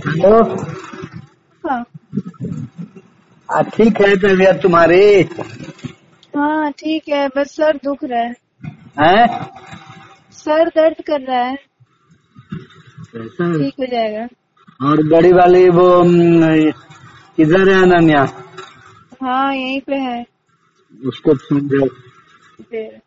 Hello. हाँ ठीक है तबीयत तुम्हारी? हाँ ठीक है, बस सर दुख रहा है, हैं? सर दर्द कर रहा है, कैसा? ठीक हो जाएगा। और बड़ी वाली वो किधर है अनन्या? हाँ यहीं पे है। उसको समझो। फिर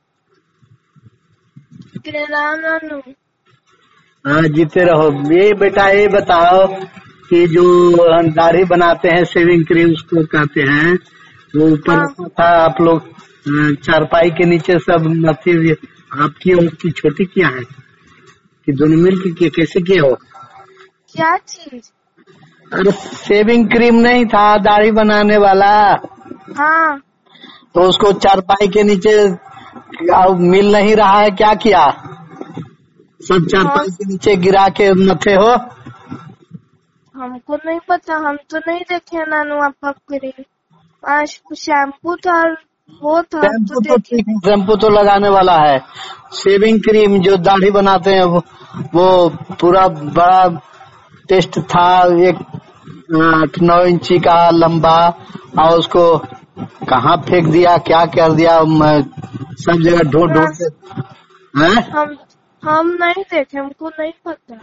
तेरा नाम नानू। हाँ जीते रहो। ये बेटा ये बताओ कि जो दाढ़ी बनाते हैं शेविंग क्रीम उसको कहते हैं, वो ऊपर हाँ था आप लोग चारपाई के नीचे सब नथी हुई, आपकी और उसकी छोटी क्या है कि दोनों मिल के कैसे किए हो? क्या चीज? अरे शेविंग क्रीम नहीं था दाढ़ी बनाने वाला, हाँ तो उसको चारपाई के नीचे मिल नहीं रहा है, क्या किया? सब चारपाई के नीचे गिरा के नथे हो? हमको नहीं पता, हम तो नहीं देखे नानू आपका क्रीम। आज शैम्पू था वो था शैम्पू तो तो देखे। ठीक है, शैम्पू तो लगाने वाला है। शेविंग क्रीम जो दाढ़ी बनाते हैं वो पूरा बड़ा टेस्ट था, एक 8-9 इंची का लंबा, और उसको कहाँ फेंक दिया, क्या कर दिया, सब जगह ढूंढ ढूंढ के। हैं? हम नहीं देखे, हमको नहीं पता।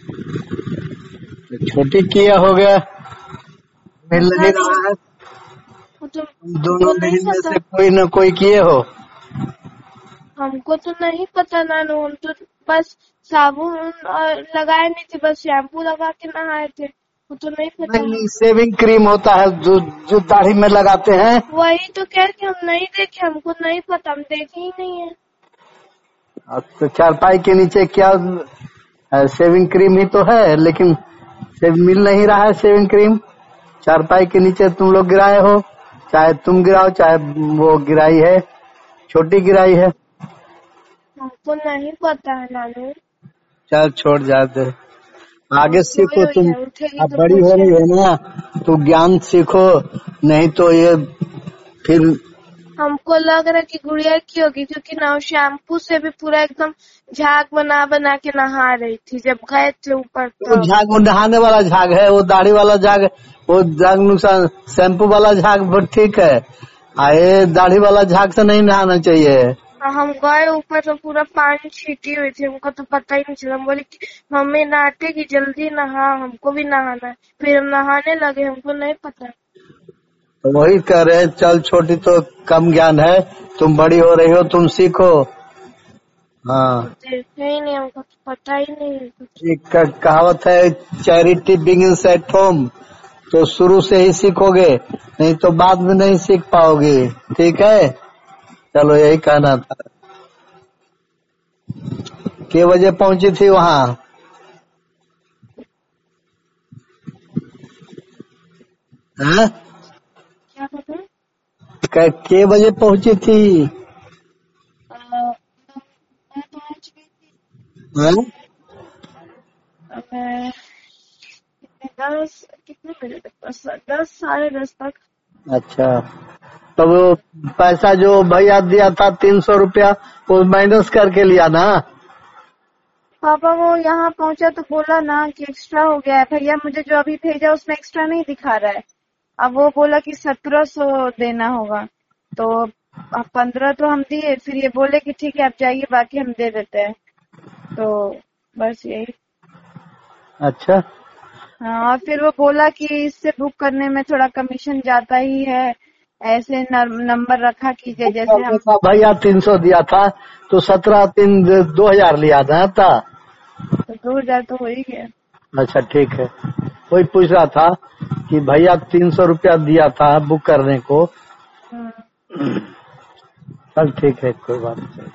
छोटी किया हो गया, मिल नहीं रहा है। दोनों नहीं में पता, से कोई न कोई किए हो? हमको तो नहीं पता नानू। हम तो बस साबुन लगाए नहीं थे, बस शैम्पू लगा के नहाए थे, वो तो नहीं पता। नहीं, शेविंग क्रीम होता है जो दाढ़ी में लगाते हैं। वही तो कह रही, हम नहीं देखे, हमको नहीं पता, हम देखे ही नहीं है। तो चारपाई के नीचे क्या शेविंग क्रीम ही तो है, लेकिन मिल नहीं रहा है शेविंग क्रीम। चारपाई के नीचे तुम लोग गिराए हो, चाहे तुम गिराओ चाहे वो गिराई है, छोटी गिराई है। हमको नहीं पता है नानू। चल छोड़ जाते, आगे सीखो तुम। उठेगी अब तो बड़ी हो रही पूछेगी। हो ना, तो ज्ञान सीखो, नहीं तो ये फिर। हमको लग रहा है कि गुड़िया की होगी, क्योंकि ना शैम्पू से भी पूरा एकदम झाग बना बना के नहा रही थी जब गए थे ऊपर। वो तब झाग वो नहाने वाला झाग है, वो दाढ़ी वाला झाग, वो झाग नुकसान। शैम्पू वाला झाग बहुत ठीक है, ये दाढ़ी वाला झाग से नहीं नहाना चाहिए। हम गए ऊपर तो पूरा पानी छीटी हुई थी, हमको तो पता ही नहीं चला। हम बोले कि मम्मी नहाते कि जल्दी नहा, हमको भी नहाना है। फिर हम नहाने लगे, हमको नहीं पता। तो वही कह रहे हैं, चल छोटी तो कम ज्ञान है, तुम बड़ी हो रही हो, तुम सीखो। हाँ, देखे ही नहीं, हमको तो पता ही नहीं है कुछ। एक कहावत है, चैरिटी बिगिंस एट होम, तो शुरू से ही सीखोगे, नहीं तो बाद में नहीं सीख पाओगे। ठीक है, चलो यही कहना था। के बजे पहुंची थी वहाँ? हाँ? क्या पता? के बजे पहुंची थी? मैं पहुंच गई थी। हाँ? मैं कितने बजे तक? 10 साढ़े 10 तक। अच्छा, तो वो पैसा जो भैया दिया था 300 रुपया, वो माइनस करके लिया ना? पापा वो यहाँ पहुंचा तो बोला ना कि एक्स्ट्रा हो गया है। भैया मुझे जो अभी भेजा उसमें एक्स्ट्रा नहीं दिखा रहा है। अब वो बोला कि 1700 देना होगा, तो अब 15 तो हम दिए। फिर ये बोले कि ठीक है आप जाइए, बाकी हम दे देते हैं। तो बस यही। अच्छा, हाँ, और फिर वो बोला कि इससे बुक करने में थोड़ा कमीशन जाता ही है, ऐसे नंबर रखा कीजिए जैसे हम। भैया 300 दिया था, तो 17 3 2000 लिया था। तो 2000 तो हो ही गया। अच्छा ठीक है, कोई पूछ रहा था कि भैया 300 रुपया दिया था बुक करने को। हाँ। चल ठीक है, कोई बात नहीं।